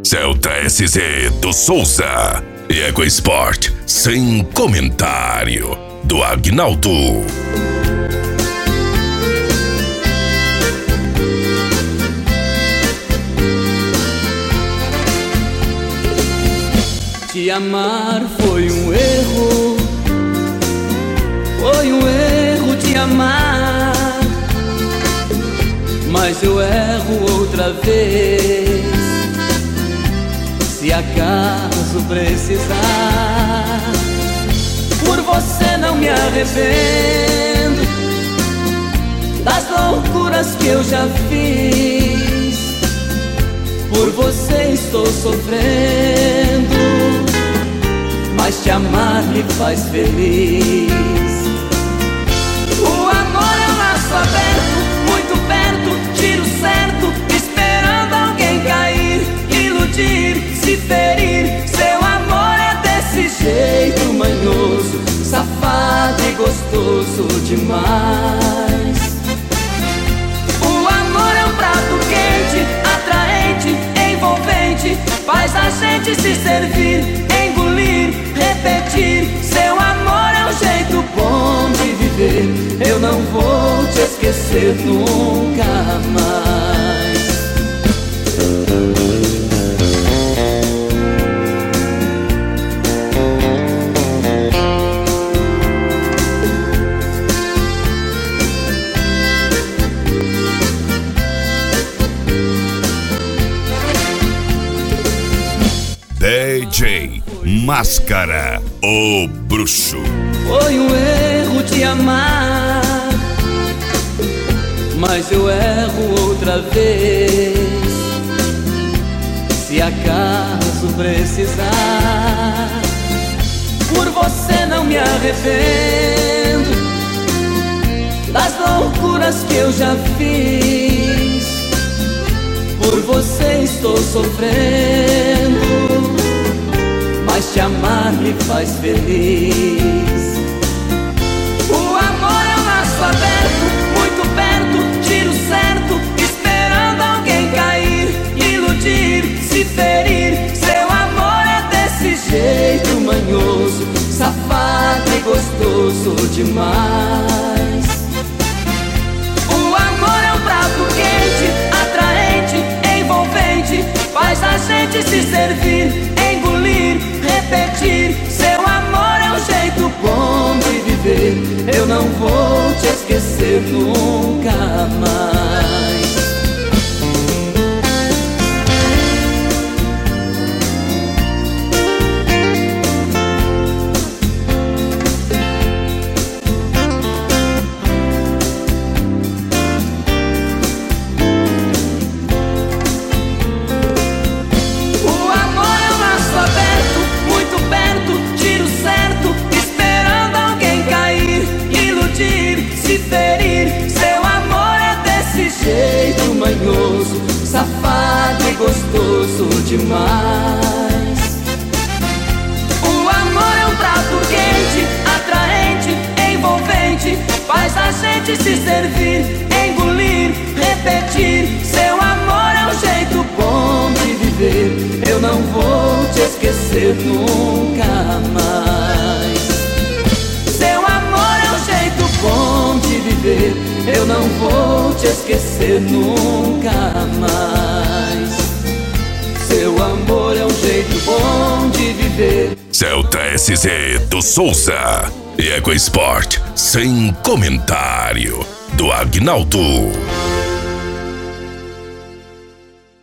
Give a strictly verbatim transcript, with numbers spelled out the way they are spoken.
Celta S Z do Souza e EcoSport sem comentário do Agnaldo. Te amar foi um erro, foi um erro te amar, mas eu erro outra vez, se acaso precisar. Por você não me arrependo das loucuras que eu já fiz, por você estou sofrendo, mas te amar me faz feliz. O amor é um laço aberto, muito perto, tiro certo, esperando alguém cair, iludir, se ferir. Seu amor é desse jeito manhoso, safado e gostoso demais. O amor é um prato quente, atraente, envolvente, faz a gente se servir, engolir, repetir. Seu amor é um jeito bom de viver, eu não vou te esquecer nunca mais. D J Máscara, o bruxo. Foi um erro te amar, mas eu erro outra vez, se acaso precisar. Por você não me arrependo das loucuras que eu já fiz, por você estou sofrendo, mas te amar me faz feliz. O amor é um laço aberto, muito perto, tiro certo, esperando alguém cair, iludir, se ferir. Seu amor é desse jeito manhoso, safado e gostoso demais. O amor é um prato quente, atraente, envolvente, faz a gente se servir, engolir, repetir. Seu amor é um jeito bom de viver, eu não vou te esquecer nunca mais. Jeito manhoso, safado e gostoso demais. O amor é um prato quente, atraente, envolvente, faz a gente se servir, engolir, repetir. Seu amor é um jeito bom de viver, eu não vou te esquecer nunca mais. Seu amor é um jeito bom de viver, eu não vou te esquecer nunca mais. Seu amor é um jeito bom de viver. Celta S Z do Souza e EcoSport sem comentário do Agnaldo.